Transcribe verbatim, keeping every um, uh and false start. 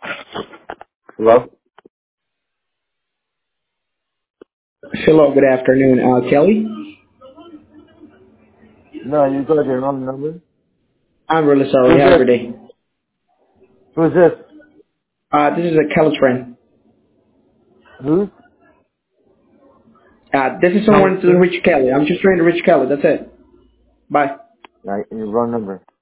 Hello? Hello, good afternoon. Uh, Kelly? No, you got the wrong number. I'm really sorry. Who's Have a this? good day. Who's this? Uh, this is a Kelly's friend. Who's? Uh, this is someone to Callister? reach Kelly. I'm just trying to reach Kelly. That's it. Bye. Right, your wrong number.